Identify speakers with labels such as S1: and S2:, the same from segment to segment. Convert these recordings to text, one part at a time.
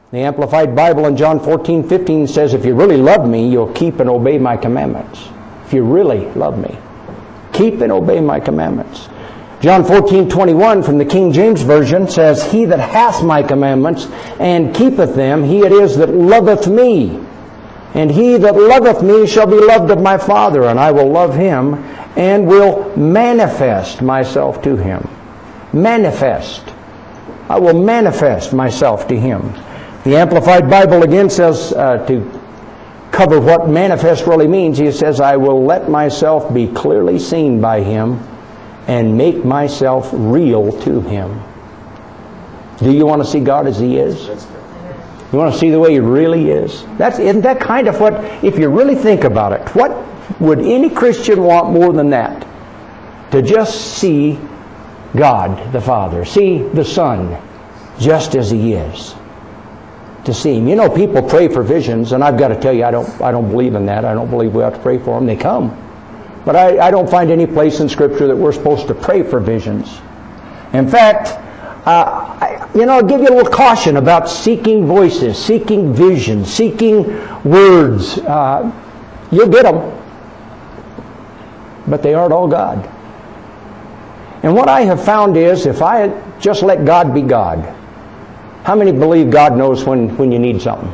S1: The Amplified Bible in John 14:15 says, if you really love me, you'll keep and obey my commandments. If you really love me, keep and obey my commandments. John 14:21 from the King James Version says, he that hath my commandments and keepeth them, he it is that loveth me. And he that loveth me shall be loved of my Father, and I will love him and will manifest myself to him. Manifest. I will manifest myself to him. The Amplified Bible again says, to cover what manifest really means, he says, I will let myself be clearly seen by him and make myself real to him. Do you want to see God as he is? You want to see the way he really is? Isn't that kind of what, if you really think about it, what would any Christian want more than that? To just see God the Father, see the Son just as he is. To see him. You know, people pray for visions, and I've got to tell you, I don't believe in that. I don't believe we have to pray for them. They come. But I don't find any place in Scripture that we're supposed to pray for visions. In fact, I'll give you a little caution about seeking voices, seeking visions, seeking words. You'll get them, but they aren't all God. And what I have found is, if I just let God be God, how many believe God knows when you need something?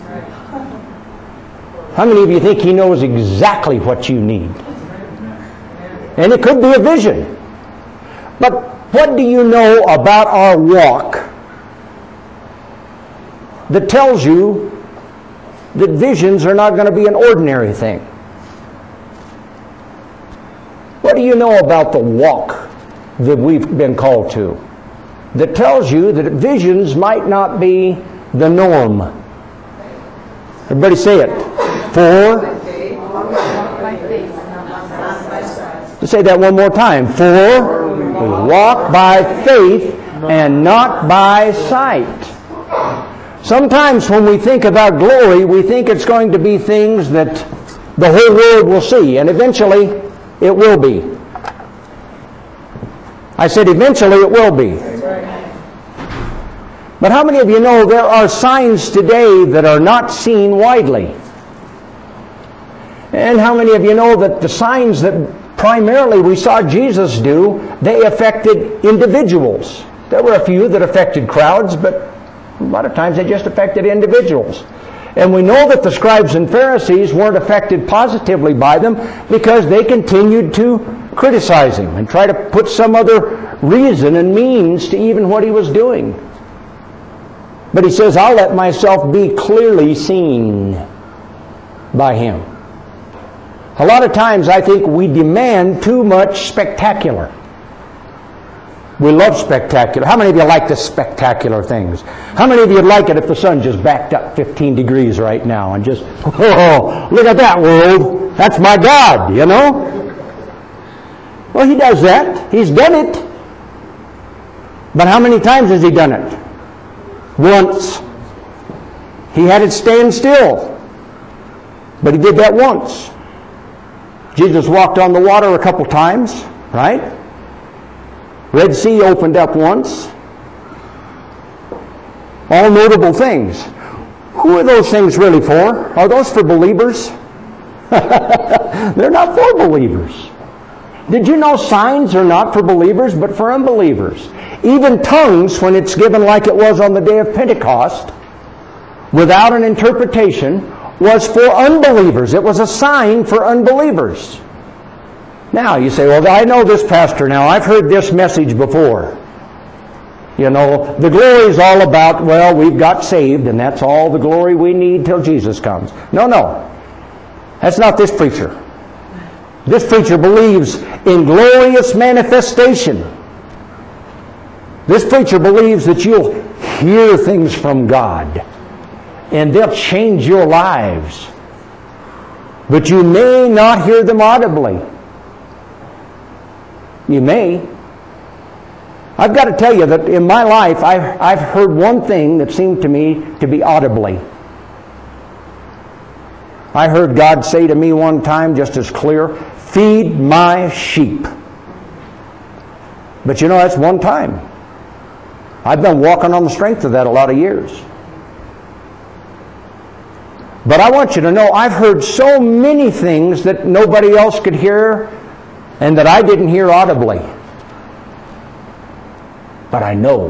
S1: How many of you think he knows exactly what you need? And it could be a vision. But what do you know about our walk that tells you that visions are not going to be an ordinary thing? What do you know about the walk that we've been called to that tells you that visions might not be the norm? Everybody say it. Say that one more time. For we walk by faith and not by sight. Sometimes when we think about glory, we think it's going to be things that the whole world will see, and eventually it will be. I said eventually it will be. But how many of you know there are signs today that are not seen widely? And how many of you know that the signs that primarily we saw Jesus do, they affected individuals? There were a few that affected crowds, but a lot of times they just affected individuals. And we know that the scribes and Pharisees weren't affected positively by them because they continued to criticize him and try to put some other reason and means to even what he was doing. But he says, I'll let myself be clearly seen by him. A lot of times I think we demand too much spectacular. We love spectacular. How many of you like the spectacular things? How many of you would like it if the sun just backed up 15 degrees right now and just, oh, look at that world. That's my God, you know? Well, he does that. He's done it. But how many times has he done it? Once. He had it stand still. But he did that once. Jesus walked on the water a couple times, right? Red Sea opened up once. All notable things. Who are those things really for? Are those for believers? They're not for believers. Did you know signs are not for believers, but for unbelievers? Even tongues, when it's given like it was on the day of Pentecost, without an interpretation, was for unbelievers. It was a sign for unbelievers. Now, you say, well, I know this pastor now. I've heard this message before. You know, the glory is all about, well, we've got saved, and that's all the glory we need till Jesus comes. No. That's not this preacher. This preacher believes in glorious manifestation. This preacher believes that you'll hear things from God, and they'll change your lives. But you may not hear them audibly. You may. I've got to tell you that in my life, I've heard one thing that seemed to me to be audibly. I heard God say to me one time just as clear, feed my sheep. But you know, that's one time. I've been walking on the strength of that a lot of years. But I want you to know, I've heard so many things that nobody else could hear and that I didn't hear audibly. But I know.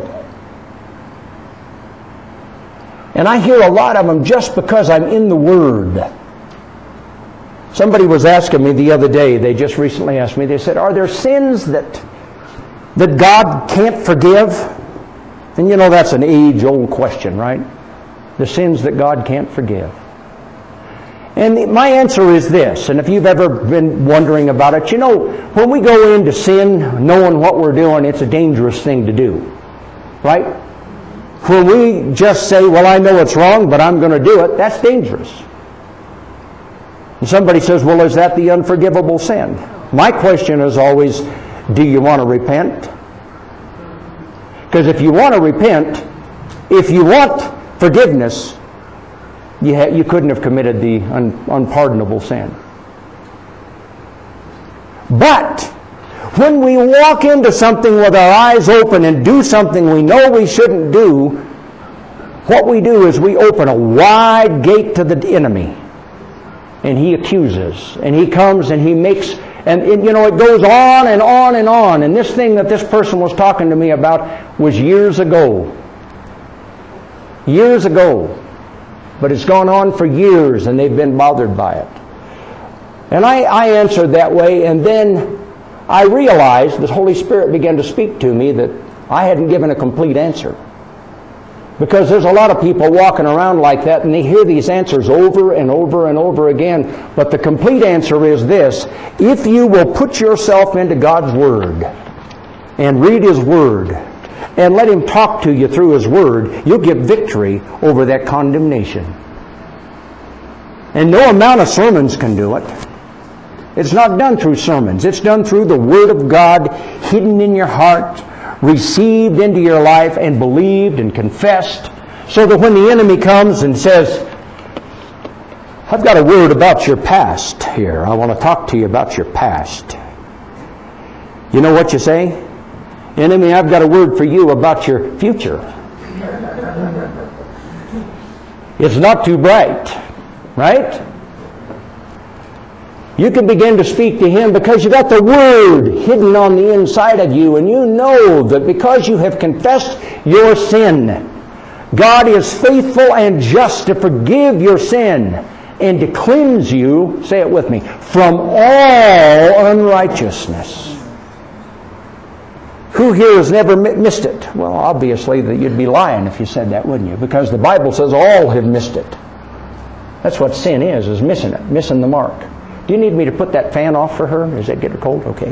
S1: And I hear a lot of them just because I'm in the Word. Somebody was asking me the other day, they just recently asked me, they said, are there sins that God can't forgive? And you know that's an age-old question, right? The sins that God can't forgive. And my answer is this, and if you've ever been wondering about it, you know, when we go into sin, knowing what we're doing, it's a dangerous thing to do. Right? When we just say, well, I know it's wrong, but I'm going to do it, that's dangerous. And somebody says, well, is that the unforgivable sin? My question is always, do you want to repent? Because if you want to repent, if you want forgiveness, you couldn't have committed the unpardonable sin. But when we walk into something with our eyes open and do something we know we shouldn't do, what we do is we open a wide gate to the enemy. And he accuses. And he comes and he makes... And you know, it goes on and on and on. And this thing that this person was talking to me about was years ago. Years ago. But it's gone on for years and they've been bothered by it. And I answered that way, and then I realized the Holy Spirit began to speak to me that I hadn't given a complete answer. Because there's a lot of people walking around like that and they hear these answers over and over and over again. But the complete answer is this: if you will put yourself into God's Word and read His Word and let Him talk to you through His Word, you'll get victory over that condemnation. And no amount of sermons can do it. It's not done through sermons. It's done through the Word of God hidden in your heart, received into your life, and believed and confessed, so that when the enemy comes and says, I've got a word about your past here. I want to talk to you about your past. You know what you say? Enemy, I've got a word for you about your future. It's not too bright, right? You can begin to speak to him because you got the Word hidden on the inside of you, and you know that because you have confessed your sin, God is faithful and just to forgive your sin and to cleanse you, say it with me, from all unrighteousness. Who here has never missed it? Well, obviously that you'd be lying if you said that, wouldn't you? Because the Bible says all have missed it. That's what sin is missing it, missing the mark. Do you need me to put that fan off for her? Does that get her cold? Okay.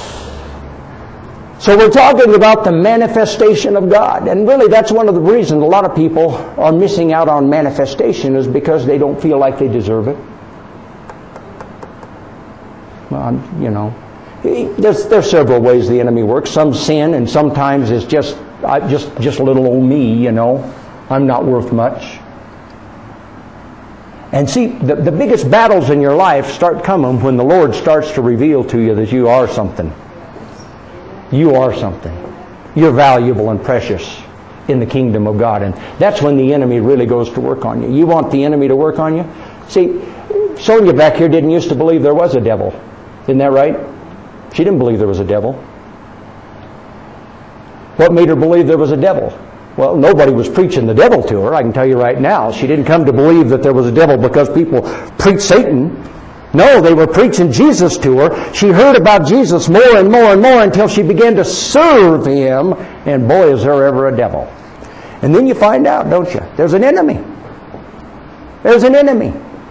S1: So we're talking about the manifestation of God. And really that's one of the reasons a lot of people are missing out on manifestation, is because they don't feel like they deserve it. Well, you know, there's several ways the enemy works. Some sin, and sometimes it's just little old me, you know. I'm not worth much. And see, the biggest battles in your life start coming when the Lord starts to reveal to you that you are something. You are something. You're valuable and precious in the kingdom of God. And that's when the enemy really goes to work on you. You want the enemy to work on you? See, Sonia back here didn't used to believe there was a devil. Isn't that right? She didn't believe there was a devil. What made her believe there was a devil? Well, nobody was preaching the devil to her, I can tell you right now. She didn't come to believe that there was a devil because people preached Satan. No, they were preaching Jesus to her. She heard about Jesus more and more and more until she began to serve Him, and boy, is there ever a devil. And then you find out, don't you? There's an enemy. There's an enemy.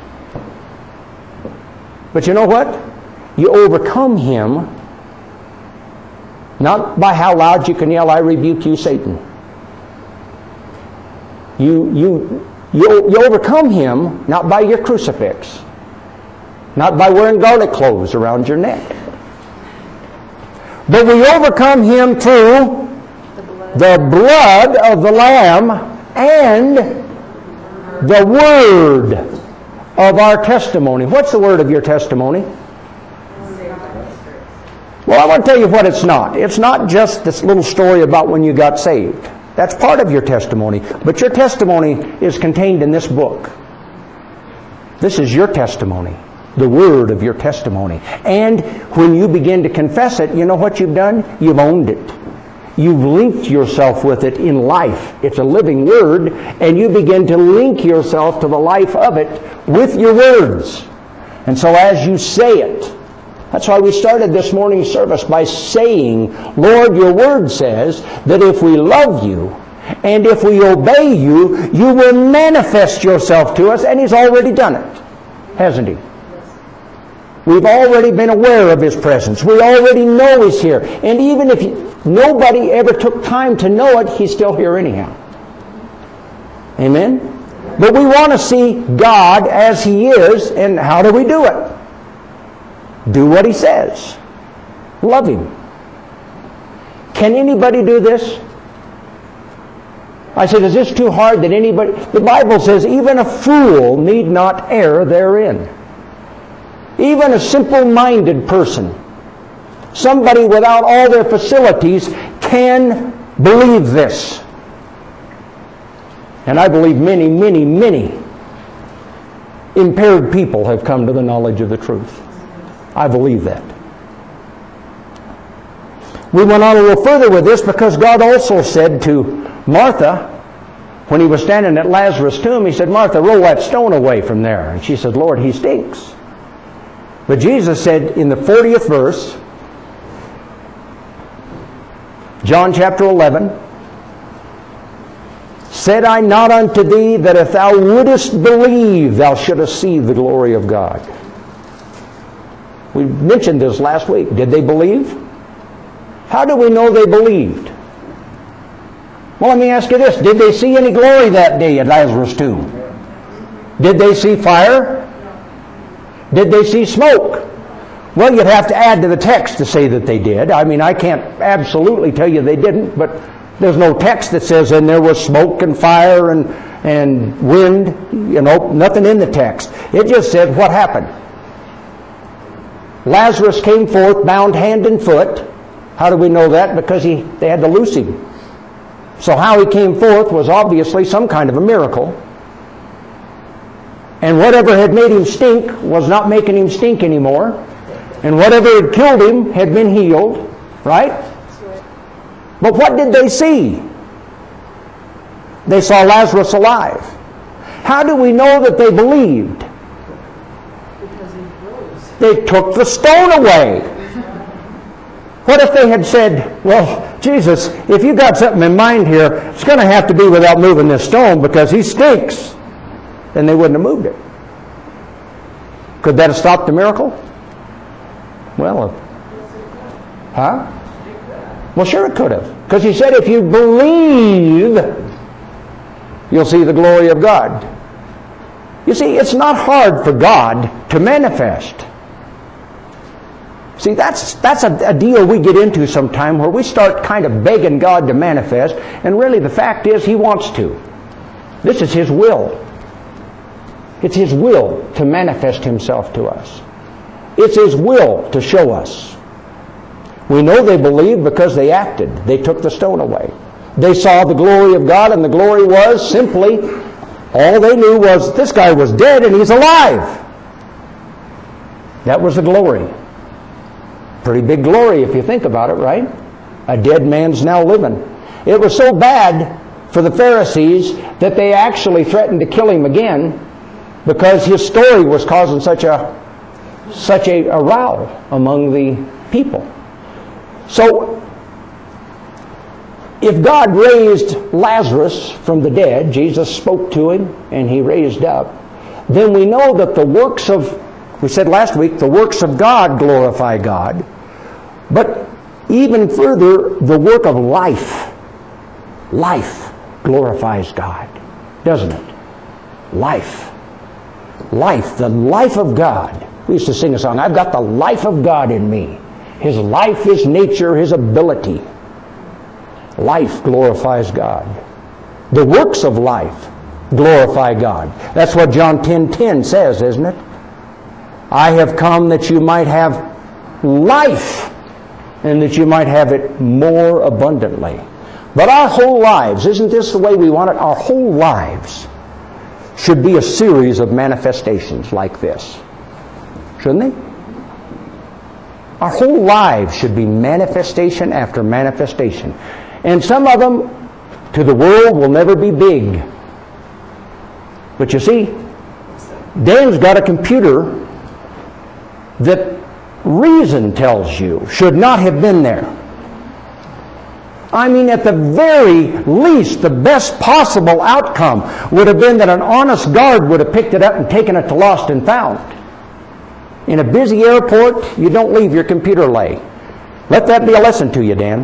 S1: But you know what? You overcome him not by how loud you can yell, I rebuke you, Satan. You overcome him not by your crucifix, not by wearing garlic cloves around your neck, but we overcome him through the blood of the Lamb and the word of our testimony. What's the word of your testimony? Well, I want to tell you what it's not. It's not just this little story about when you got saved. That's part of your testimony. But your testimony is contained in this book. This is your testimony, the word of your testimony. And when you begin to confess it, you know what you've done? You've owned it. You've linked yourself with it in life. It's a living word, and you begin to link yourself to the life of it with your words. And so as you say it, that's why we started this morning's service by saying, Lord, your word says that if we love you and if we obey you, you will manifest yourself to us. And He's already done it, hasn't He? We've already been aware of His presence. We already know He's here. And even if nobody ever took time to know it, He's still here anyhow. Amen? But we want to see God as He is, and how do we do it? Do what He says. Love Him. Can anybody do this? I said, is this too hard that anybody... The Bible says, even a fool need not err therein. Even a simple-minded person, somebody without all their facilities, can believe this. And I believe many, many, many impaired people have come to the knowledge of the truth. I believe that. We went on a little further with this because God also said to Martha, when He was standing at Lazarus' tomb, He said, Martha, roll that stone away from there. And she said, Lord, he stinks. But Jesus said in the 40th verse, John chapter 11, said I not unto thee that if thou wouldest believe, thou shouldest see the glory of God. We mentioned this last week. Did they believe? How do we know they believed? Well, let me ask you this. Did they see any glory that day at Lazarus' tomb? Did they see fire? Did they see smoke? Well, you'd have to add to the text to say that they did. I mean, I can't absolutely tell you they didn't, but there's no text that says, and there was smoke and fire and wind. You know, nothing in the text. It just said what happened. Lazarus came forth bound hand and foot. How do we know that? Because they had to loose him. So how he came forth was obviously some kind of a miracle. And whatever had made him stink was not making him stink anymore. And whatever had killed him had been healed. Right? But what did they see? They saw Lazarus alive. How do we know that they believed?
S2: Because he rose.
S1: They took the stone away. What if they had said, well, Jesus, if you got something in mind here, it's going to have to be without moving this stone because he stinks. Then they wouldn't have moved it. Could that have stopped the miracle? Well, huh? Well, sure it could have. Because He said if you believe, you'll see the glory of God. You see, it's not hard for God to manifest. See, that's a deal we get into sometime where we start kind of begging God to manifest, and really the fact is He wants to. This is His will. It's His will to manifest Himself to us. It's His will to show us. We know they believed because they acted. They took the stone away. They saw the glory of God, and the glory was simply, all they knew was this guy was dead and he's alive. That was the glory. Pretty big glory if you think about it, right? A dead man's now living. It was so bad for the Pharisees that they actually threatened to kill him again because his story was causing such a row among the people. So, if God raised Lazarus from the dead, Jesus spoke to him and he raised up, then we know that the works of, we said last week, the works of God glorify God. But even further, the work of life glorifies God, doesn't it? Life, the life of God. We used to sing a song, I've got the life of God in me. His life, His nature, His ability. Life glorifies God. The works of life glorify God. That's what John 10:10 says, isn't it? I have come that you might have life, and that you might have it more abundantly. But our whole lives, isn't this the way we want it? Our whole lives should be a series of manifestations like this. Shouldn't they? Our whole lives should be manifestation after manifestation. And some of them, to the world, will never be big. But you see, Dan's got a computer that reason tells you should not have been there. I mean, at the very least, the best possible outcome would have been that an honest guard would have picked it up and taken it to Lost and Found. In a busy airport, you don't leave your computer lay. Let that be a lesson to you, Dan.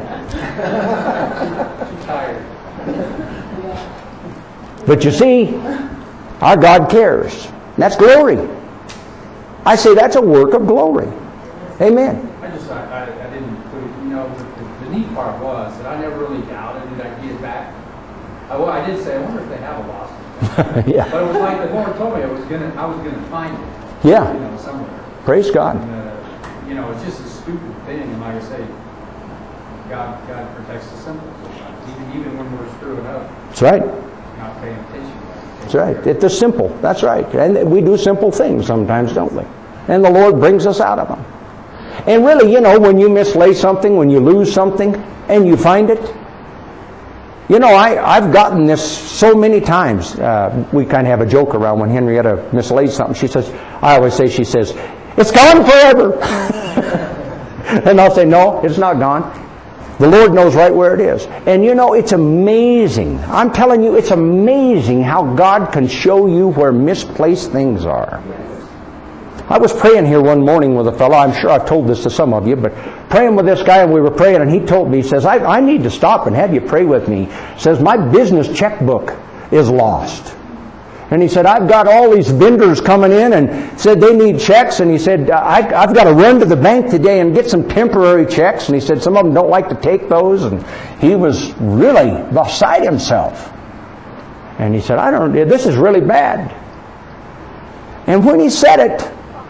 S1: But you see, our God cares. That's glory. I say that's a work of glory. Amen.
S3: I didn't put it, the neat part was that I never really doubted that I'd get it back. I did say, I wonder if they have a lost it.
S1: Yeah.
S3: But it was like the Lord told me I was gonna find it.
S1: Yeah.
S3: Somewhere.
S1: Praise God.
S3: And, it's just a stupid thing, and like I say, God protects the simple sometimes, even when we're screwing up.
S1: That's right.
S3: Not paying attention.
S1: That's right. It's the simple. That's right. And we do simple things sometimes, don't we? And the Lord brings us out of them. And really, when you mislay something, when you lose something, and you find it, I've gotten this so many times. We kind of have a joke around when Henrietta mislays something. She says, she says, "It's gone forever." And I'll say, "No, it's not gone. The Lord knows right where it is." And it's amazing. I'm telling you, it's amazing how God can show you where misplaced things are. I was praying here one morning with a fellow. I'm sure I've told this to some of you, but praying with this guy, and we were praying, and he told me, he says, I need to stop and have you pray with me. He says, my business checkbook is lost. And he said, I've got all these vendors coming in and said they need checks. And he said, I've got to run to the bank today and get some temporary checks. And he said, some of them don't like to take those. And he was really beside himself. And he said, this is really bad. And when he said it,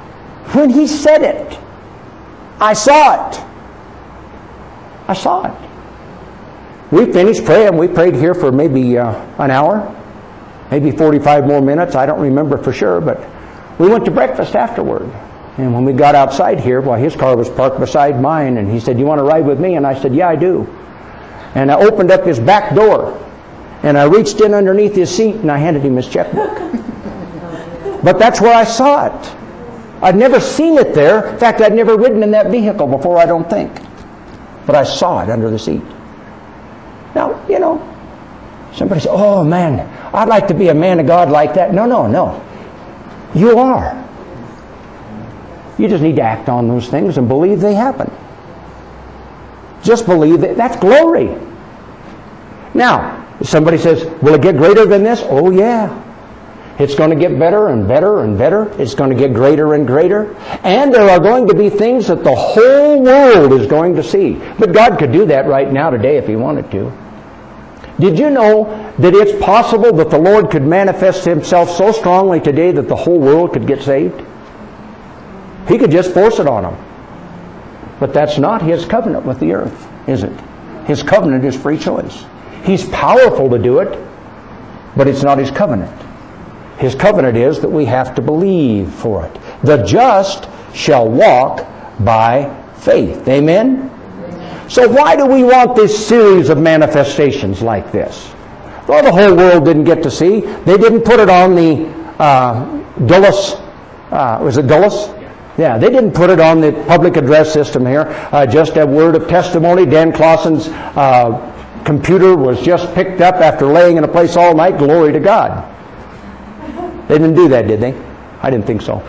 S1: I saw it. I saw it. We finished praying. We prayed here for maybe an hour. Maybe 45 more minutes. I don't remember for sure, but we went to breakfast afterward. And when we got outside here, his car was parked beside mine, and he said, "You want to ride with me?" And I said, "Yeah, I do." And I opened up his back door, and I reached in underneath his seat, and I handed him his checkbook. But that's where I saw it. I'd never seen it there. In fact, I'd never ridden in that vehicle before, I don't think. But I saw it under the seat. Now, somebody says, "Oh, man, I'd like to be a man of God like that." No. You are. You just need to act on those things and believe they happen. Just believe that. That's glory. Now, if somebody says, "Will it get greater than this?" Oh, yeah. It's going to get better and better and better. It's going to get greater and greater. And there are going to be things that the whole world is going to see. But God could do that right now today if He wanted to. Did you know that it's possible that the Lord could manifest Himself so strongly today that the whole world could get saved? He could just force it on them. But that's not His covenant with the earth, is it? His covenant is free choice. He's powerful to do it, but it's not His covenant. His covenant is that we have to believe for it. The just shall walk by faith. Amen? So why do we want this series of manifestations like this? Well, the whole world didn't get to see. They didn't put it on the Dulles. Was it Dulles? Yeah, they didn't put it on the public address system here. Just a word of testimony. Dan Clausen's computer was just picked up after laying in a place all night. Glory to God. They didn't do that, did they? I didn't think so.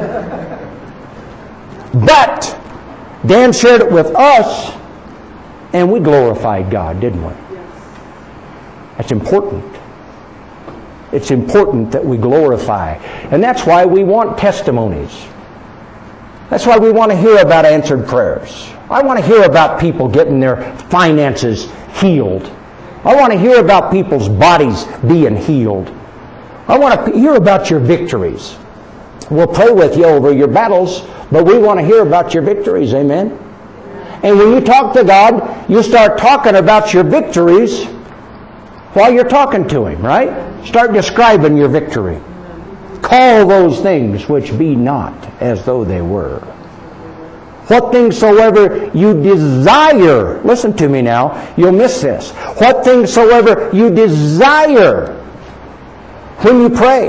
S1: But Dan shared it with us, and we glorified God, didn't we? That's important. It's important that we glorify. And that's why we want testimonies. That's why we want to hear about answered prayers. I want to hear about people getting their finances healed. I want to hear about people's bodies being healed. I want to hear about your victories. We'll pray with you over your battles, but we want to hear about your victories. Amen? And when you talk to God, you start talking about your victories, while you're talking to Him, right? Start describing your victory. Call those things which be not as though they were. What things soever you desire, listen to me now, you'll miss this. What things soever you desire when you pray.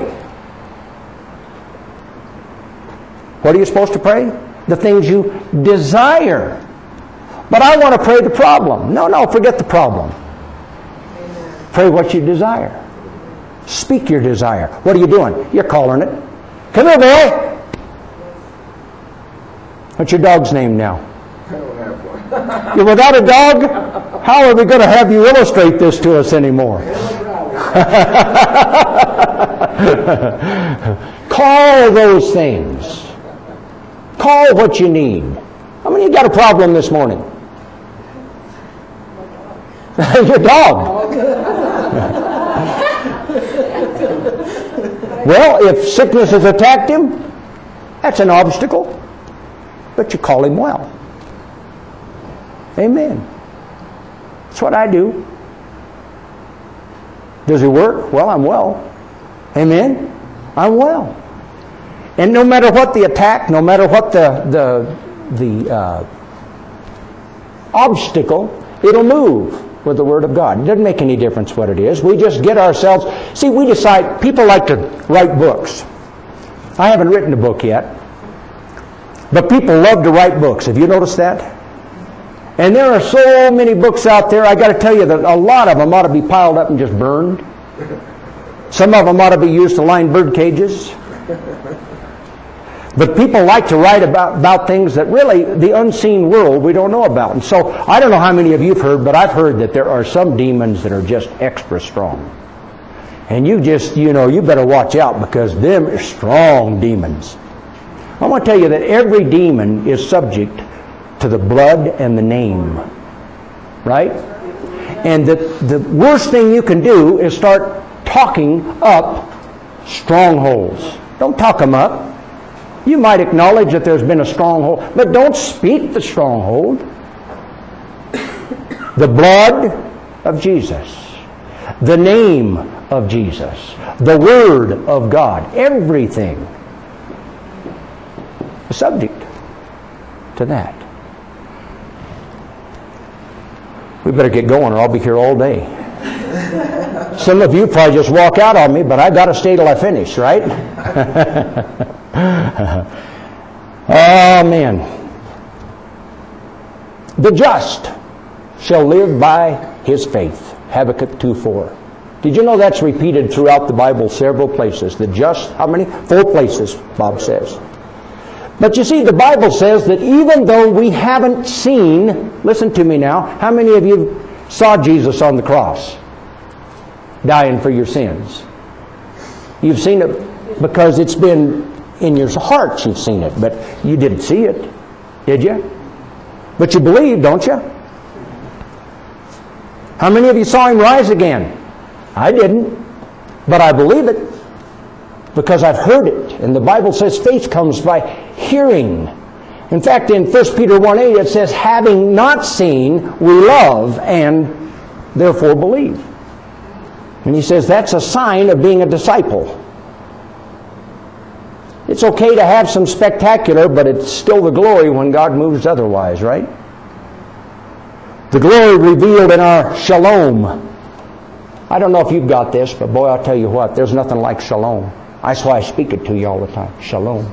S1: What are you supposed to pray? The things you desire. But I want to pray the problem. No, forget the problem. Pray what you desire. Speak your desire. What are you doing? You're calling it. Come here, boy. What's your dog's name now?
S4: I don't have one.
S1: You're without a dog? How are we going to have you illustrate this to us anymore? Call those things. Call what you need. How many of you got a problem this morning? Your dog. Well, if sickness has attacked him, that's an obstacle. But you call him well. Amen. That's what I do. Does it work? Well, I'm well. Amen. I'm well. And no matter what the attack, no matter what the obstacle, it'll move with the Word of God. It doesn't make any difference what it is. We just get ourselves... See, we decide... People like to write books. I haven't written a book yet. But people love to write books. Have you noticed that? And there are so many books out there, I got to tell you that a lot of them ought to be piled up and just burned. Some of them ought to be used to line bird cages. But people like to write about things that really, the unseen world, we don't know about. And so, I don't know how many of you have heard, but I've heard that there are some demons that are just extra strong. And you better watch out, because them are strong demons. I want to tell you that every demon is subject to the blood and the name. Right? And the worst thing you can do is start talking up strongholds. Don't talk them up. You might acknowledge that there's been a stronghold, but don't speak the stronghold. The blood of Jesus. The name of Jesus. The Word of God. Everything is subject to that. We better get going or I'll be here all day. Some of you probably just walk out on me, but I got to stay till I finish, right? Amen. The just shall live by his faith. Habakkuk 2:4. Did you know that's repeated throughout the Bible several places? The just, how many? 4 places, Bob says. But you see, the Bible says that even though we haven't seen, listen to me now, how many of you saw Jesus on the cross dying for your sins? You've seen it because it's been in your hearts, you've seen it, but you didn't see it, did you? But you believe, don't you? How many of you saw Him rise again? I didn't, but I believe it because I've heard it. And the Bible says faith comes by hearing. In fact, in 1 Peter 1:8 it says, having not seen, we love and therefore believe. And he says that's a sign of being a disciple. It's okay to have some spectacular, but it's still the glory when God moves otherwise, right? The glory revealed in our shalom. I don't know if you've got this, but boy, I'll tell you what, there's nothing like shalom. That's why I speak it to you all the time. Shalom.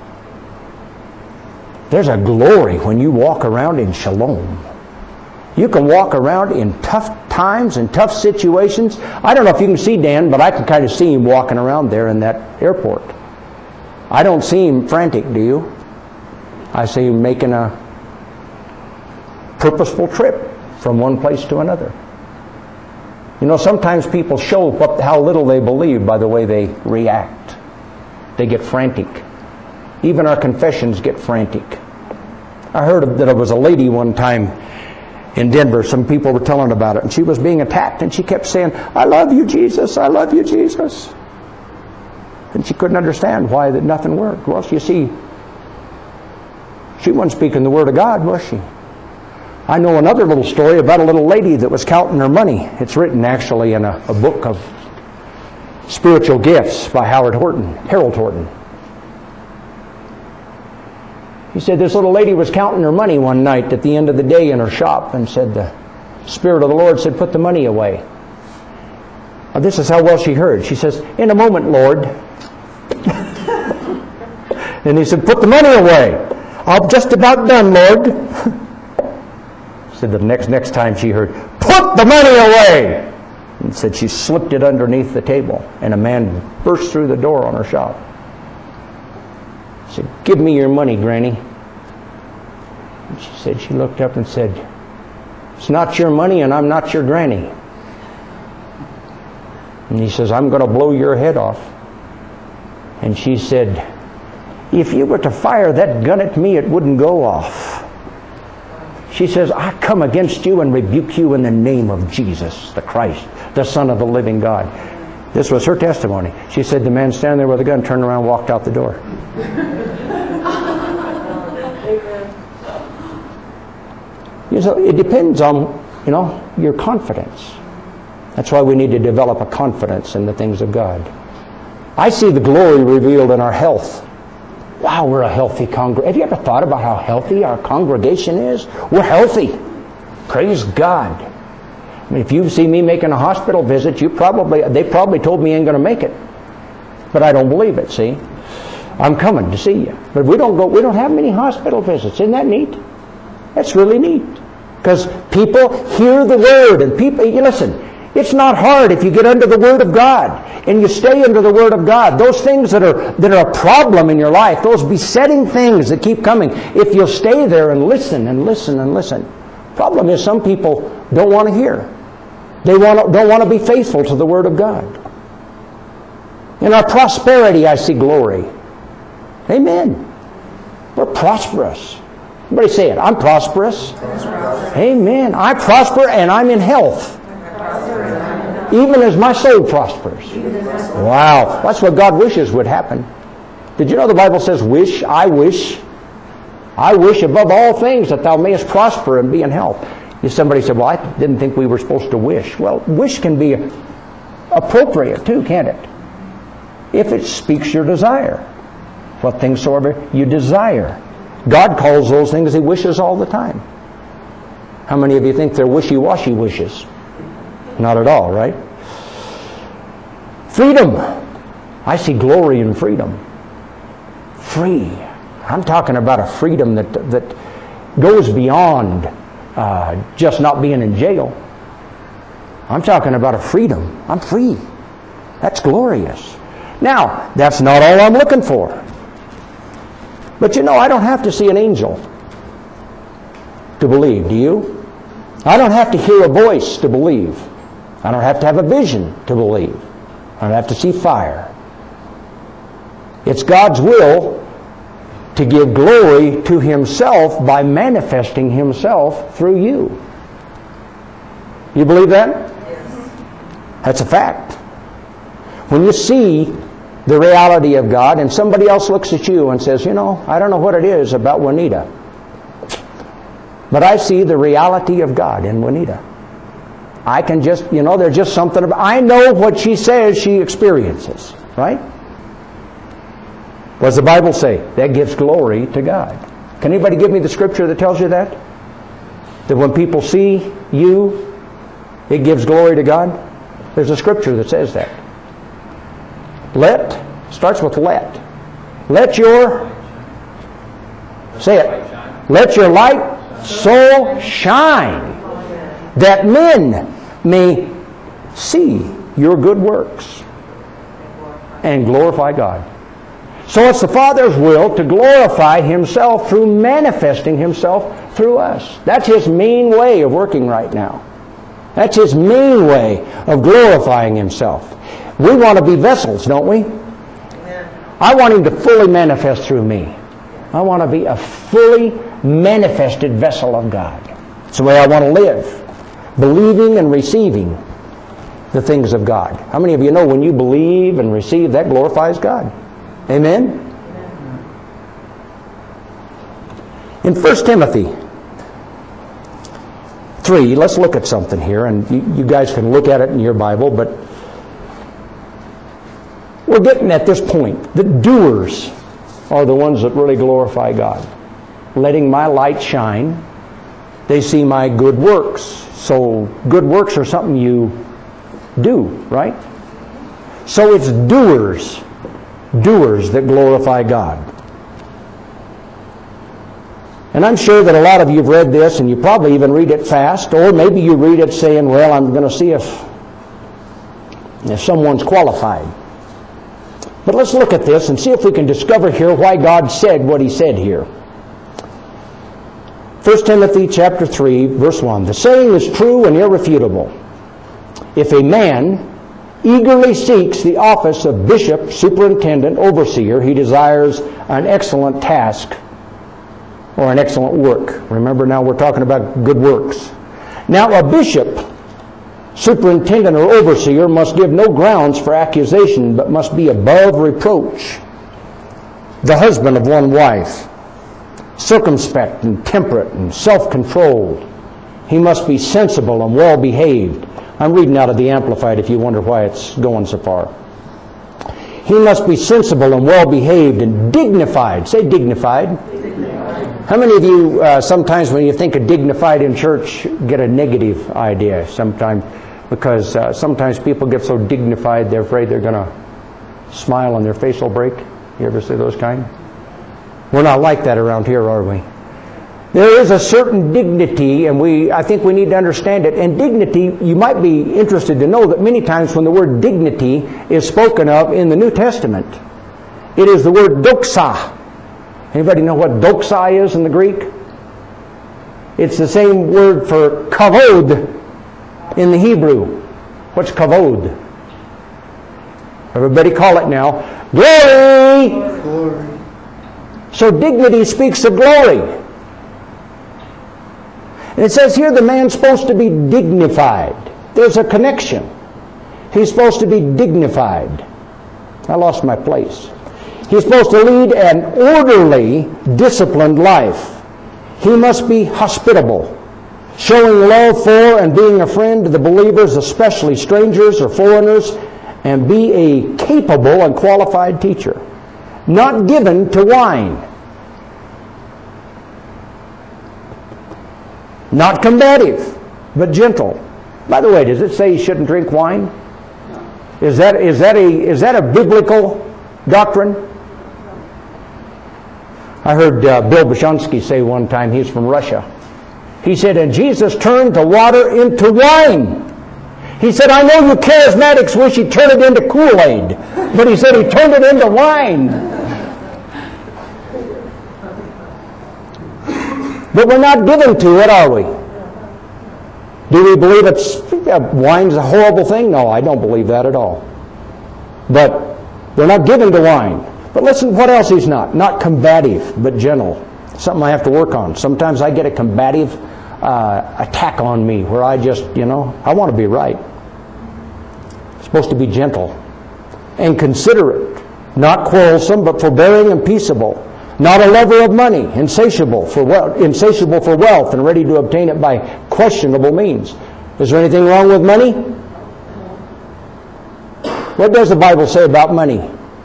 S1: There's a glory when you walk around in shalom. You can walk around in tough times and tough situations. I don't know if you can see Dan, but I can kind of see him walking around there in that airport. I don't see him frantic, do you? I see him making a purposeful trip from one place to another. You know, sometimes people show how little they believe by the way they react. They get frantic. Even our confessions get frantic. I heard that there was a lady one time in Denver. Some people were telling about it, and she was being attacked, and she kept saying, I love you, Jesus. I love you, Jesus. And she couldn't understand why that nothing worked. Well, you see, she wasn't speaking the Word of God, was she? I know another little story about a little lady that was counting her money. It's written actually in a book of spiritual gifts by Harold Horton. He said this little lady was counting her money one night at the end of the day in her shop and said the Spirit of the Lord said, put the money away. Now, this is how well she heard. She says, in a moment, Lord. And he said, put the money away. I'm just about done, Lord. Said the next time she heard, put the money away. And said she slipped it underneath the table. And a man burst through the door on her shop. He said, give me your money, Granny. And she said, she looked up and said, it's not your money and I'm not your granny. And he says, I'm going to blow your head off. And she said, if you were to fire that gun at me, it wouldn't go off. She says, I come against you and rebuke you in the name of Jesus, the Christ, the Son of the living God. This was her testimony. She said the man standing there with a gun turned around and walked out the door. It depends on, your confidence. That's why we need to develop a confidence in the things of God. I see the glory revealed in our health. Wow, we're a healthy congregation. Have you ever thought about how healthy our congregation is? We're healthy. Praise God. I mean, if you see me making a hospital visit, they probably told me I ain't going to make it. But I don't believe it, see? I'm coming to see you. But we don't have many hospital visits. Isn't that neat? That's really neat. Because people hear the Word, and listen, it's not hard if you get under the Word of God and you stay under the Word of God. Those things that are a problem in your life, those besetting things that keep coming, if you'll stay there and listen and listen and listen. Problem is some people don't want to hear. They don't want to be faithful to the Word of God. In our prosperity, I see glory. Amen. We're prosperous. Everybody say it. I'm prosperous. Amen. I prosper and I'm in health. Even as my soul prospers. Wow. That's what God wishes would happen. Did you know the Bible says, wish, I wish above all things that thou mayest prosper and be in health. Somebody said, well, I didn't think we were supposed to wish. Well, wish can be appropriate too, can't it? If it speaks your desire. What things soever you desire. God calls those things He wishes all the time. How many of you think they're wishy-washy wishes? Not at all, right? Freedom. I see glory in freedom. Free. I'm talking about a freedom that goes beyond just not being in jail. I'm talking about a freedom. I'm free. That's glorious. Now, that's not all I'm looking for. But I don't have to see an angel to believe, do you? I don't have to hear a voice to believe. I don't have to have a vision to believe. I don't have to see fire. It's God's will to give glory to Himself by manifesting Himself through you. You believe that?
S2: Yes.
S1: That's a fact. When you see the reality of God and somebody else looks at you and says, I don't know what it is about Juanita, but I see the reality of God in Juanita. I can just, there's just something about, I know what she says she experiences, right? What does the Bible say? That gives glory to God. Can anybody give me the scripture that tells you that? That when people see you, it gives glory to God? There's a scripture that says that. Starts with let. Let your light so shine that men may see your good works and glorify God. So it's the Father's will to glorify Himself through manifesting Himself through us. That's His main way of working right now. That's His main way of glorifying Himself. We want to be vessels, don't we? I want Him to fully manifest through me. I want to be a fully manifested vessel of God. It's the way I want to live. Believing and receiving the things of God. How many of you know when you believe and receive, that glorifies God? Amen? In 1 Timothy 3, let's look at something here, and you guys can look at it in your Bible, but we're getting at this point. The doers are the ones that really glorify God. Letting my light shine, they see my good works. So good works are something you do, right? So it's doers that glorify God. And I'm sure that a lot of you have read this, and you probably even read it fast, or maybe you read it saying, well, I'm going to see if someone's qualified. But let's look at this and see if we can discover here why God said what He said here. 1 Timothy chapter 3, verse 1. The saying is true and irrefutable. If a man eagerly seeks the office of bishop, superintendent, overseer, he desires an excellent task or an excellent work. Remember, now we're talking about good works. Now, a bishop, superintendent, or overseer must give no grounds for accusation, but must be above reproach. The husband of one wife, circumspect and temperate and self-controlled. He must be sensible and well-behaved. I'm reading out of the Amplified if you wonder why it's going so far. He must be sensible and well-behaved and dignified. Say dignified. How many of you, sometimes when you think of dignified in church, get a negative idea sometimes? Because sometimes people get so dignified they're afraid they're going to smile and their face will break. You ever see those kind? We're not like that around here, are we? There is a certain dignity, and I think we need to understand it. And dignity, you might be interested to know that many times when the word dignity is spoken of in the New Testament, it is the word doxa. Anybody know what doxa is in the Greek? It's the same word for kavod in the Hebrew. What's kavod? Everybody call it now. Glory!
S4: Glory.
S1: So dignity speaks of glory. And it says here the man's supposed to be dignified. There's a connection. He's supposed to be dignified. I lost my place. He's supposed to lead an orderly, disciplined life. He must be hospitable, showing love for and being a friend to the believers, especially strangers or foreigners, and be a capable and qualified teacher. Not given to wine. Not combative, but gentle. By the way, does it say you shouldn't drink wine? Is that a biblical doctrine? I heard Bill Bashonsky say one time, he's from Russia. He said, and Jesus turned the water into wine. He said, I know you charismatics wish He'd turn it into Kool-Aid. But he said He turned it into wine. But we're not given to it, are we? Do we believe wine's a horrible thing? No, I don't believe that at all. But we're not given to wine. But listen, what else He's not? Not combative, but gentle. Something I have to work on. Sometimes I get a combative attack on me where I just, I want to be right. Supposed to be gentle and considerate, not quarrelsome, but forbearing and peaceable. Not a lover of money, insatiable for wealth, and ready to obtain it by questionable means. Is there anything wrong with money? What does the Bible say about money?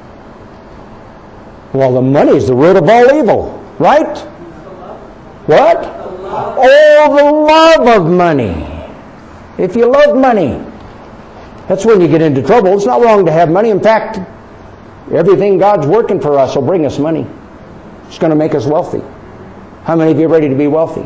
S1: Well, the money is the root of all evil, right? What? Oh, the love of money. If you love money, that's when you get into trouble. It's not wrong to have money. In fact, everything God's working for us will bring us money. It's going to make us wealthy. How many of you are ready to be wealthy?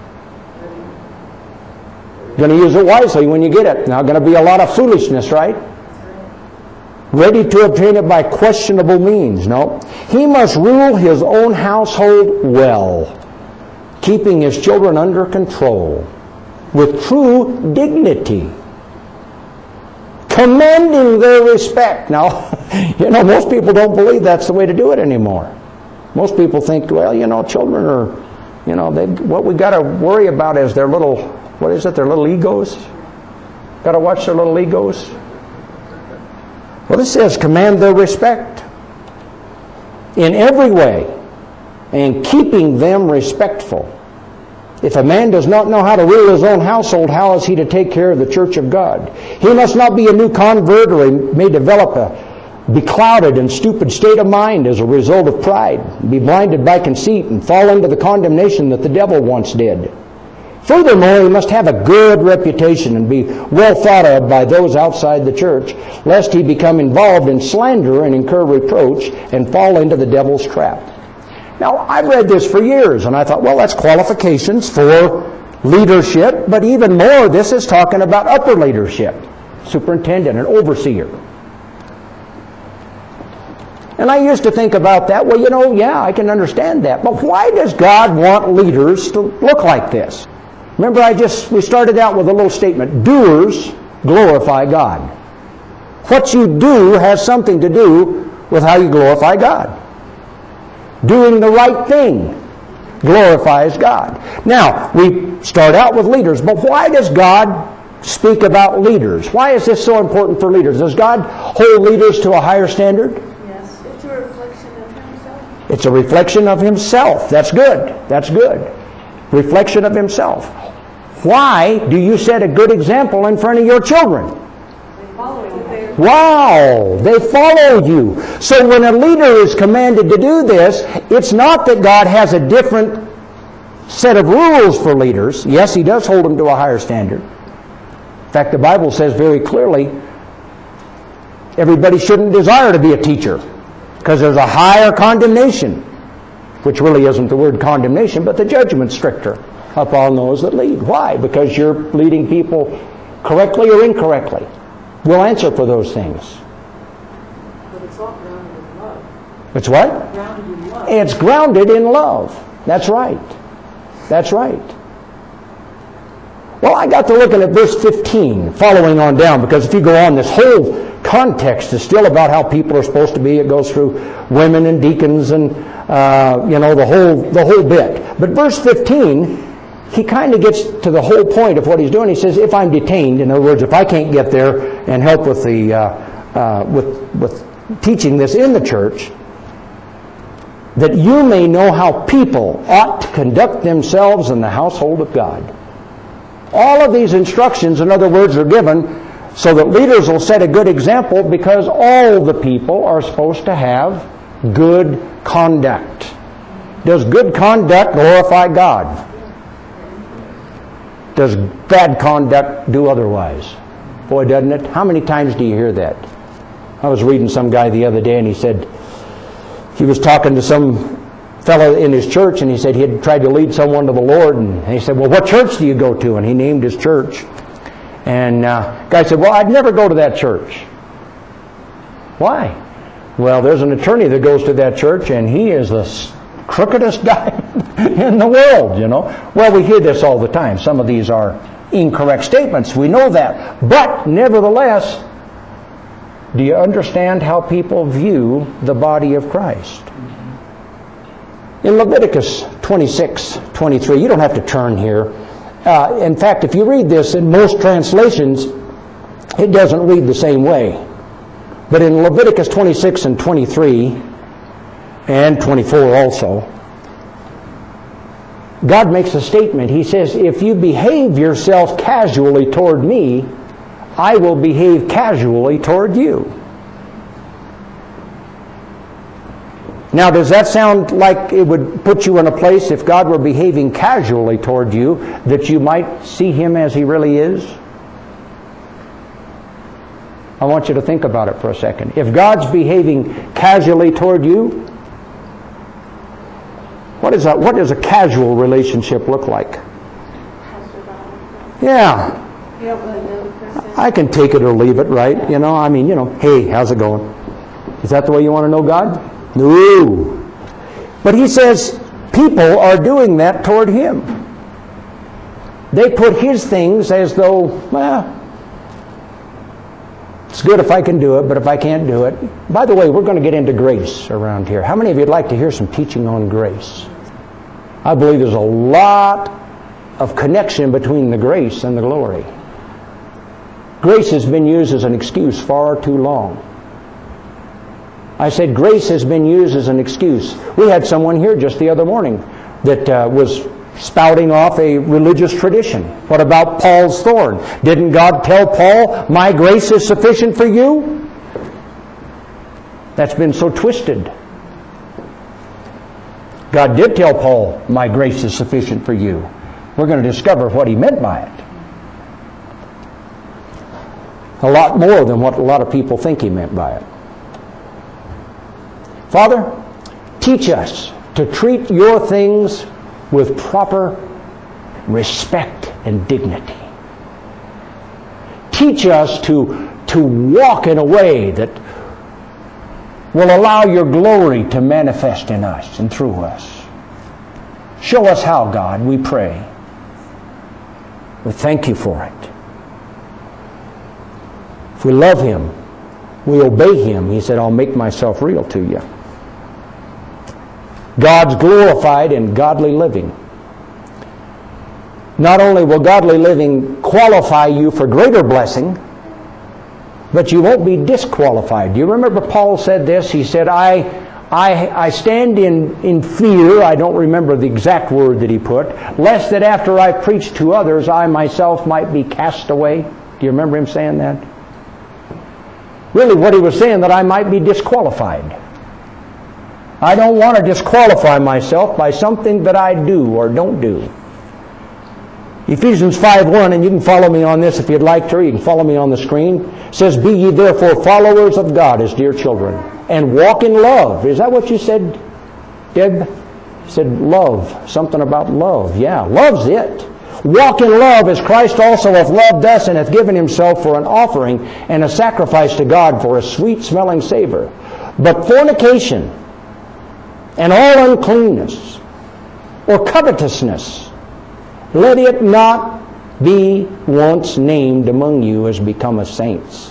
S1: Going to use it wisely when you get it. Now, going to be a lot of foolishness, right? Ready to obtain it by questionable means. No. He must rule his own household well, keeping his children under control with true dignity, commanding their respect. Now, most people don't believe that's the way to do it anymore. Most people think, well, children are, what we got to worry about is their little, their little egos. Got to watch their little egos. Well, it says command their respect in every way and keeping them respectful. If a man does not know how to rule his own household, how is he to take care of the church of God? He must not be a new convert, or he may develop a beclouded and stupid state of mind as a result of pride, be blinded by conceit, and fall into the condemnation that the devil once did. Furthermore, he must have a good reputation and be well thought of by those outside the church, lest he become involved in slander and incur reproach and fall into the devil's trap. Now, I've read this for years, and I thought, well, that's qualifications for leadership, but even more, this is talking about upper leadership, superintendent and overseer. And I used to think about that, well, yeah, I can understand that, but why does God want leaders to look like this? Remember, we started out with a little statement, doers glorify God. What you do has something to do with how you glorify God. Doing the right thing glorifies God. Now, we start out with leaders, but why does God speak about leaders? Why is this so important for leaders? Does God hold leaders to a higher standard?
S2: Yes, it's a reflection of Himself.
S1: It's a reflection of Himself. That's good. That's good. Reflection of Himself. Why do you set a good example in front of your children?
S2: They follow you.
S1: Wow, they follow you. So when a leader is commanded to do this, it's not that God has a different set of rules for leaders. Yes, He does hold them to a higher standard. In fact, the Bible says very clearly, everybody shouldn't desire to be a teacher, because there's a higher condemnation, which really isn't the word condemnation, but the judgment stricter upon those that lead. Why? Because you're leading people correctly or incorrectly. We'll answer for those things.
S2: But it's all grounded in love.
S1: It's what?
S2: Grounded in love.
S1: It's grounded in love. That's right. That's right. Well, I got to looking at verse 15, following on down, because if you go on, this whole context is still about how people are supposed to be. It goes through women and deacons and the whole bit. But verse 15, he kind of gets to the whole point of what he's doing. He says, if I'm detained, in other words, if I can't get there and help with the with teaching this in the church, that you may know how people ought to conduct themselves in the household of God. All of these instructions, in other words, are given so that leaders will set a good example, because all the people are supposed to have good conduct. Does good conduct glorify God? Does bad conduct do otherwise? Boy, doesn't it? How many times do you hear that? I was reading some guy the other day, and he said he was talking to some fellow in his church, and he said he had tried to lead someone to the Lord, and he said, well, what church do you go to? And he named his church. And guy said, well, I'd never go to that church. Why? Well, there's an attorney that goes to that church, and he is the crookedest guy in the world, Well, we hear this all the time. Some of these are incorrect statements. We know that. But nevertheless, do you understand how people view the body of Christ? In Leviticus 26:23, you don't have to turn here. In fact, if you read this in most translations, it doesn't read the same way. But in Leviticus 26 and 23, and 24 also, God makes a statement. He says, if you behave yourself casually toward me, I will behave casually toward you. Now, does that sound like it would put you in a place, if God were behaving casually toward you, that you might see Him as He really is? I want you to think about it for a second. If God's behaving casually toward you, what does a casual relationship look like? Yeah. I can take it or leave it, right? Hey, how's it going? Is that the way you want to know God? No. But he says people are doing that toward Him. They put His things as though, it's good if I can do it, but if I can't do it. By the way, we're going to get into grace around here. How many of you would like to hear some teaching on grace? I believe there's a lot of connection between the grace and the glory. Grace has been used as an excuse far too long. I said grace has been used as an excuse. We had someone here just the other morning that was spouting off a religious tradition. What about Paul's thorn? Didn't God tell Paul, my grace is sufficient for you? That's been so twisted. God did tell Paul, my grace is sufficient for you. We're going to discover what he meant by it. A lot more than what a lot of people think he meant by it. Father, teach us to treat your things with proper respect and dignity. Teach us to walk in a way that will allow your glory to manifest in us and through us. Show us how, God, we pray. We thank you for it. If we love him, we obey him. He said, I'll make myself real to you. God's glorified in godly living. Not only will godly living qualify you for greater blessing, but you won't be disqualified. Do you remember Paul said this? He said, I stand in fear, I don't remember the exact word that he put, lest that after I preach to others, I myself might be cast away. Do you remember him saying that? Really what he was saying, that I might be disqualified. I don't want to disqualify myself by something that I do or don't do. Ephesians 5:1, and you can follow me on this if you'd like to, you can follow me on the screen, says, be ye therefore followers of God as dear children, and walk in love. Is that what you said, Deb? You said love, something about love. Yeah, love's it. Walk in love as Christ also hath loved us and hath given himself for an offering and a sacrifice to God for a sweet-smelling savor. But fornication and all uncleanness or covetousness, let it not be once named among you as becometh saints.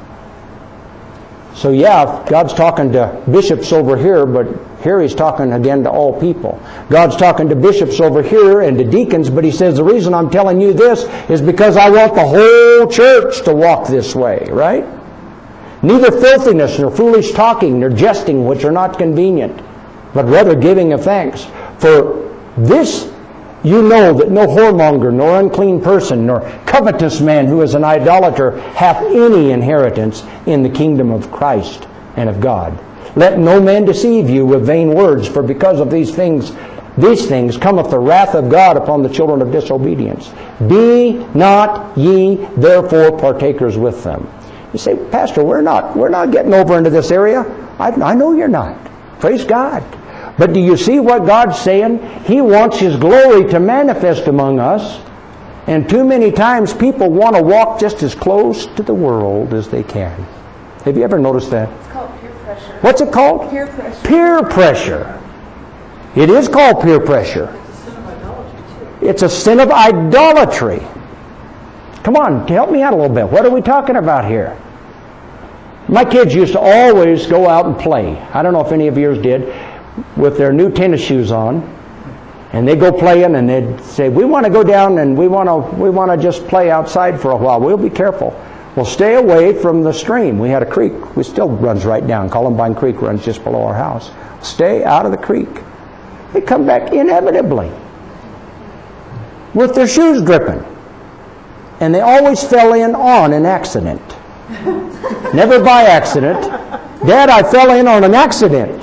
S1: So yeah, God's talking to bishops over here, but here he's talking again to all people. God's talking to bishops over here and to deacons, but he says the reason I'm telling you this is because I want the whole church to walk this way, right? Neither filthiness, nor foolish talking, nor jesting, which are not convenient, but rather giving of thanks. For this you know that no whoremonger, nor unclean person, nor covetous man who is an idolater hath any inheritance in the kingdom of Christ and of God. Let no man deceive you with vain words, for because of these things cometh the wrath of God upon the children of disobedience. Be not ye therefore partakers with them. You say, Pastor, we're not getting over into this area. I know you're not. Praise God. But do you see what God's saying? He wants his glory to manifest among us. And too many times people want to walk just as close to the world as they can. Have you ever noticed that?
S2: It's called peer pressure.
S1: What's it called?
S2: Peer pressure.
S1: Peer pressure. It is called peer pressure.
S2: It's a sin of idolatry, too.
S1: It's a sin of idolatry. Come on, help me out a little bit. What are we talking about here? My kids used to always go out and play. I don't know if any of yours did, with their new tennis shoes on. And they'd go playing and they'd say, we want to go down and we want to just play outside for a while. We'll be careful. Well, stay away from the stream. We had a creek. It still runs right down. Columbine Creek runs just below our house. Stay out of the creek. They come back inevitably with their shoes dripping. And they always fell in on an accident. Never by accident. Dad, I fell in on an accident.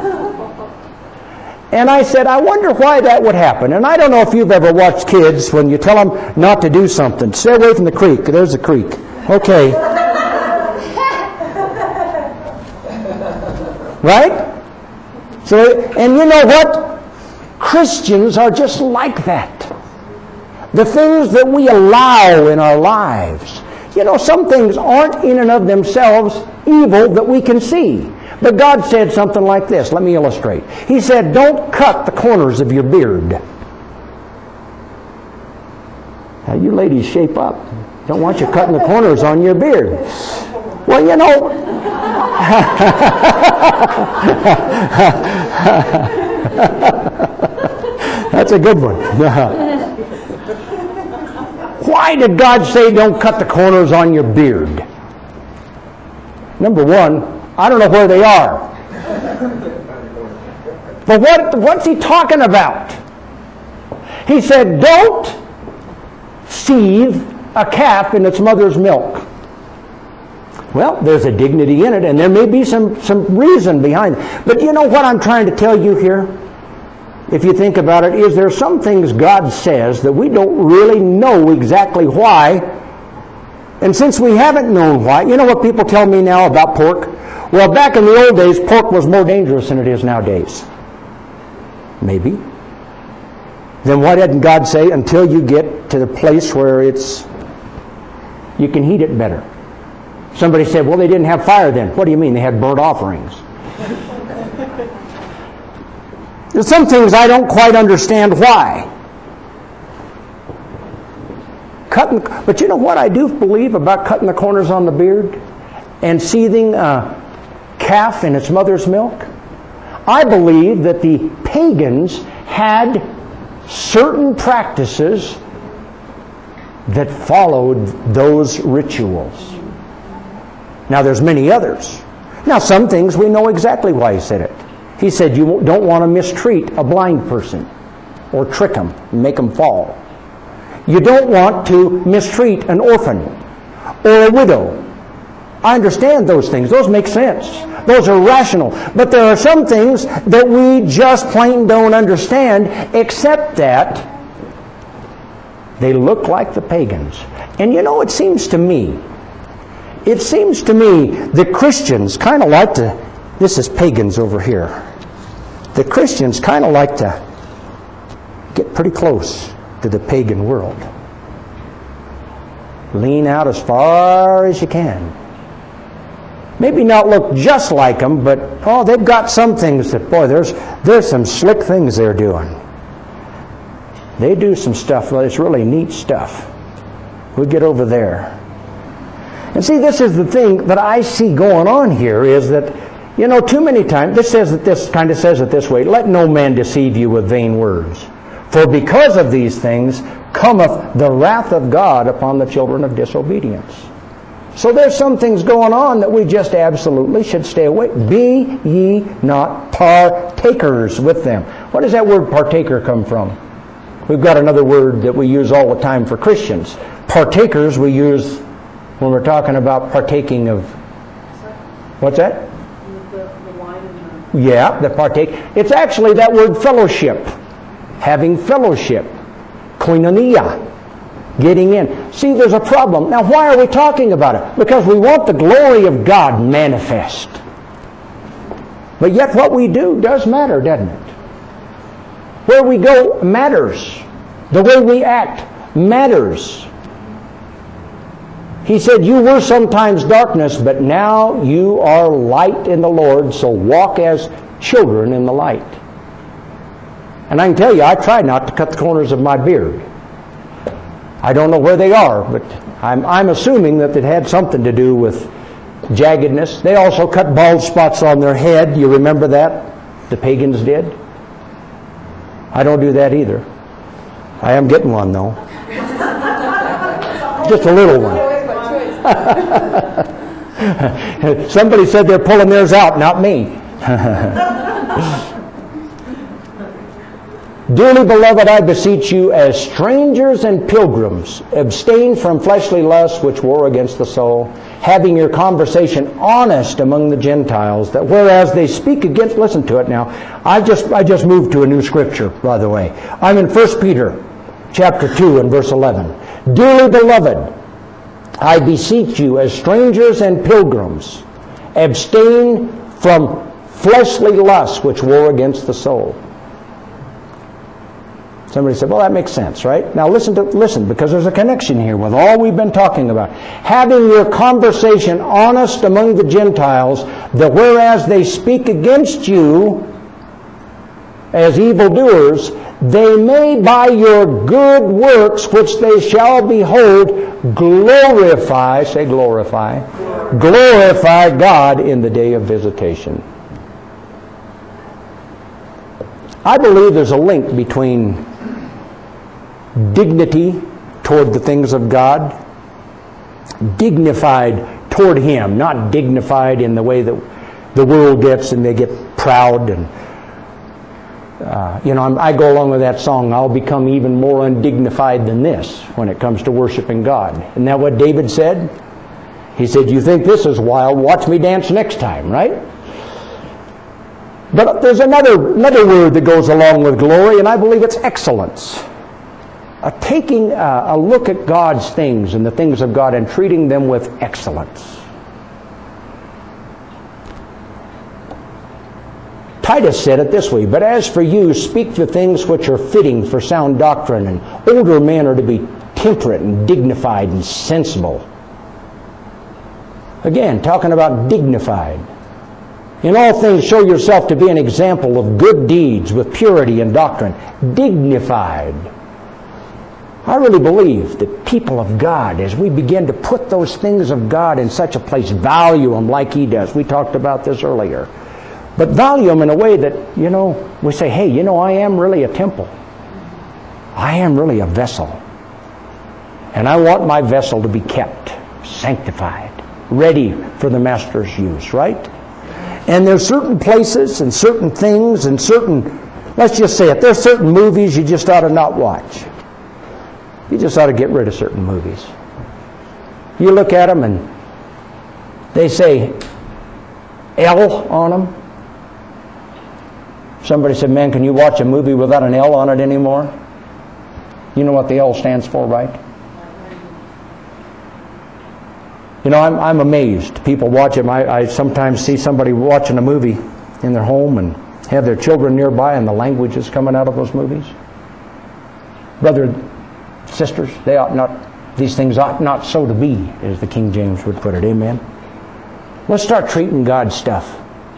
S1: And I said, I wonder why that would happen. And I don't know if you've ever watched kids when you tell them not to do something. Stay away from the creek. There's the creek. Okay. Right? So, and you know what? Christians are just like that. The things that we allow in our lives. You know, some things aren't in and of themselves evil that we can see. But God said something like this. Let me illustrate. He said, don't cut the corners of your beard. Now, you ladies shape up. Don't want you cutting the corners on your beard. Well, you know. That's a good one. Why did God say don't cut the corners on your beard? Number one, I don't know where they are. But what's he talking about? He said, don't seethe a calf in its mother's milk. Well, there's a dignity in it, and there may be some reason behind it. But you know what I'm trying to tell you here? If you think about it, is there some things God says that we don't really know exactly why? And since we haven't known why, you know what people tell me now about pork? Well, back in the old days, pork was more dangerous than it is nowadays. Maybe. Then why didn't God say, until you get to the place where you can heat it better? Somebody said, well, they didn't have fire then. What do you mean? They had burnt offerings. There's some things I don't quite understand why. But you know what I do believe about cutting the corners on the beard and seething a calf in its mother's milk? I believe that the pagans had certain practices that followed those rituals. Now there's many others. Now some things we know exactly why he said it. He said you don't want to mistreat a blind person or trick them and make them fall. You don't want to mistreat an orphan or a widow. I understand those things. Those make sense. Those are rational. But there are some things that we just plain don't understand, except that they look like the pagans. And you know, it seems to me the Christians kind of like to, this is pagans over here, the Christians kind of like to get pretty close to the pagan world. Lean out as far as you can. Maybe not look just like them, but they've got some things that, boy, there's some slick things they're doing. They do some stuff, well, it's really neat stuff. We get over there. And see, this is the thing that I see going on here is that, you know, too many times, this kind of says it this way, let no man deceive you with vain words. For because of these things cometh the wrath of God upon the children of disobedience. So there's some things going on that we just absolutely should stay away. Be ye not partakers with them. What does that word partaker come from? We've got another word that we use all the time for Christians. Partakers we use when we're talking about partaking of... What's that?
S2: The wine and the...
S1: Yeah, the partake. It's actually that word fellowship. Having fellowship. Koinonia. Getting in. See, there's a problem. Now, why are we talking about it? Because we want the glory of God manifest. But yet what we do does matter, doesn't it? Where we go matters. The way we act matters. He said, you were sometimes darkness, but now you are light in the Lord, so walk as children in the light. And I can tell you, I try not to cut the corners of my beard. I don't know where they are, but I'm assuming that it had something to do with jaggedness. They also cut bald spots on their head. You remember that? The pagans did. I don't do that either. I am getting one, though. Just a little one. Somebody said they're pulling theirs out, not me. Dearly beloved, I beseech you, as strangers and pilgrims, abstain from fleshly lusts which war against the soul, having your conversation honest among the Gentiles, that whereas they speak against... Listen to it now. I just moved to a new scripture, by the way. I'm in 1 Peter chapter 2 and verse 11. Dearly beloved, I beseech you, as strangers and pilgrims, abstain from fleshly lusts which war against the soul. Somebody said, well, that makes sense, right? Now listen, because there's a connection here with all we've been talking about. Having your conversation honest among the Gentiles, that whereas they speak against you as evildoers, they may by your good works, which they shall behold, glorify, say glorify God in the day of visitation. I believe there's a link between dignity toward the things of God, dignified toward Him, not dignified in the way that the world gets and they get proud and I go along with that song, I'll become even more undignified than this when it comes to worshiping God. Isn't that what David said? He said, you think this is wild, watch me dance next time, right? But there's another word that goes along with glory, and I believe it's excellence. Taking a look at God's things and the things of God and treating them with excellence. Titus said it this way, but as for you, speak the things which are fitting for sound doctrine, and older men are to be temperate and dignified and sensible. Again, talking about dignified. In all things show yourself to be an example of good deeds with purity and doctrine. Dignified. I really believe that people of God, as we begin to put those things of God in such a place, value them like He does. We talked about this earlier. But value them in a way that, we say, hey, I am really a temple. I am really a vessel. And I want my vessel to be kept, sanctified, ready for the Master's use, right? And there's certain places and certain things and certain, let's just say it, there's certain movies you just ought to not watch. You just ought to get rid of certain movies. You look at them and they say L on them. Somebody said, man, can you watch a movie without an L on it anymore? You know what the L stands for, right? I'm amazed. People watch them. I sometimes see somebody watching a movie in their home and have their children nearby and the language is coming out of those movies. Brother, sisters, these things ought not so to be, as the King James would put it. Amen. Let's start treating God's stuff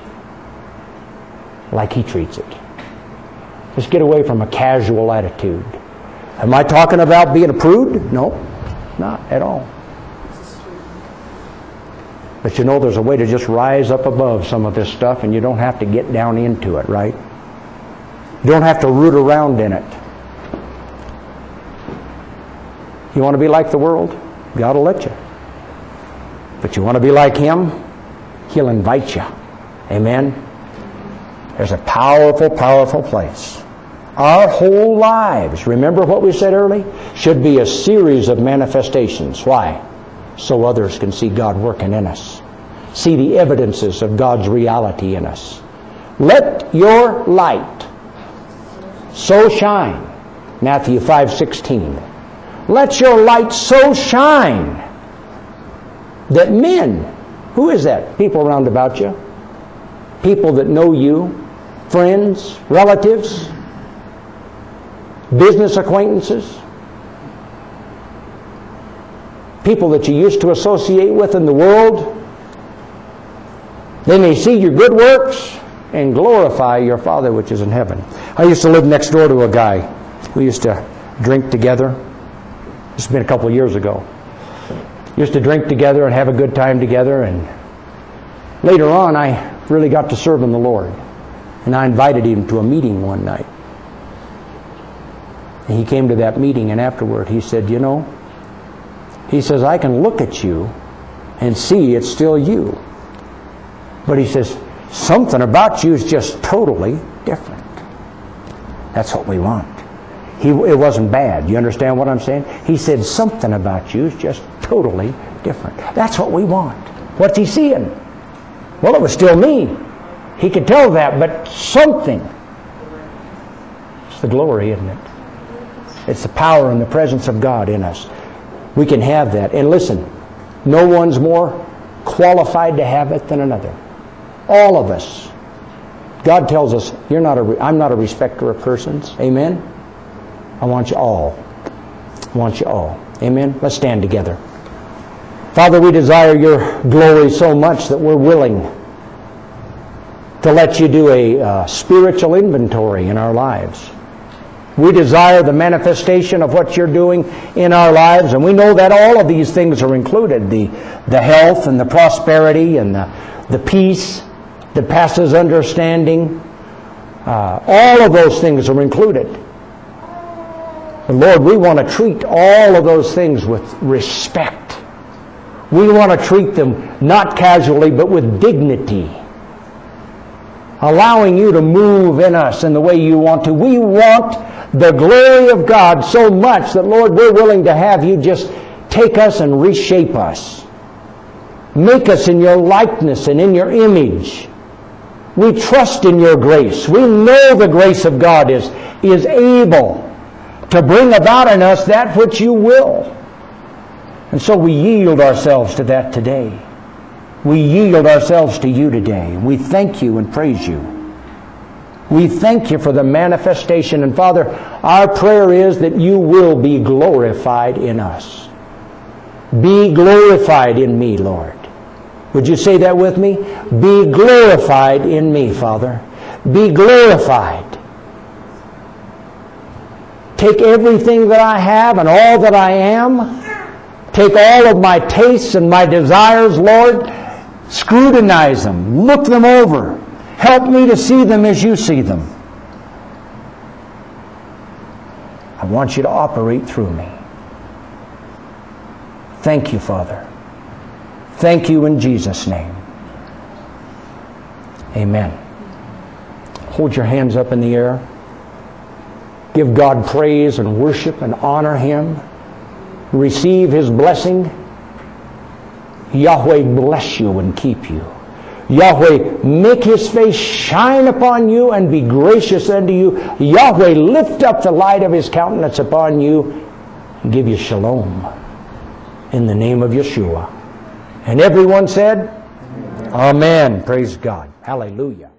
S1: like He treats it. Let's get away from a casual attitude. Am I talking about being a prude? No, not at all. But there's a way to just rise up above some of this stuff, and you don't have to get down into it, right? You don't have to root around in it. You want to be like the world? God will let you. But you want to be like Him? He'll invite you. Amen? There's a powerful, powerful place. Our whole lives, remember what we said earlier, should be a series of manifestations. Why? So others can see God working in us. See the evidences of God's reality in us. Let your light so shine. Matthew 5:16. Let your light so shine that men, who is that? People around about you. People that know you. Friends, relatives, business acquaintances, people that you used to associate with in the world, they may see your good works and glorify your Father which is in heaven. I used to live next door to a guy. We used to drink together. This has been a couple of years ago. Used to drink together and have a good time together, and later on I really got to serve in the Lord. And I invited him to a meeting one night. And he came to that meeting, and afterward he said, he says, I can look at you and see it's still you. But he says, something about you is just totally different. That's what we want. It wasn't bad. You understand what I'm saying? He said, something about you is just totally different. That's what we want. What's he seeing? Well, it was still me. He could tell that, but something. It's the glory, isn't it? It's the power and the presence of God in us. We can have that. And listen, no one's more qualified to have it than another. All of us. God tells us, I'm not a respecter of persons. Amen? I want you all. I want you all. Amen? Let's stand together. Father, we desire your glory so much that we're willing to let you do a spiritual inventory in our lives. We desire the manifestation of what you're doing in our lives, and we know that all of these things are included. The health and the prosperity and the peace that passes understanding. All of those things are included. And Lord, we want to treat all of those things with respect. We want to treat them not casually, but with dignity. allowing you to move in us in the way you want to. We want the glory of God so much that, Lord, we're willing to have you just take us and reshape us. Make us in your likeness and in your image. We trust in your grace. We know the grace of God is able to bring about in us that which you will. And so we yield ourselves to that today. We yield ourselves to you today. We thank you and praise you. We thank you for the manifestation. And Father, our prayer is that you will be glorified in us. Be glorified in me, Lord. Would you say that with me? Be glorified in me, Father. Be glorified. Take everything that I have and all that I am. Take all of my tastes and my desires, Lord. Scrutinize them. Look them over. Help me to see them as you see them. I want you to operate through me. Thank you, Father. Thank you in Jesus' name. Amen. Hold your hands up in the air. Give God praise and worship and honor Him. Receive His blessing. Yahweh bless you and keep you. Yahweh make His face shine upon you and be gracious unto you. Yahweh lift up the light of His countenance upon you and give you shalom. In the name of Yeshua. And everyone said, Amen. Praise God. Hallelujah.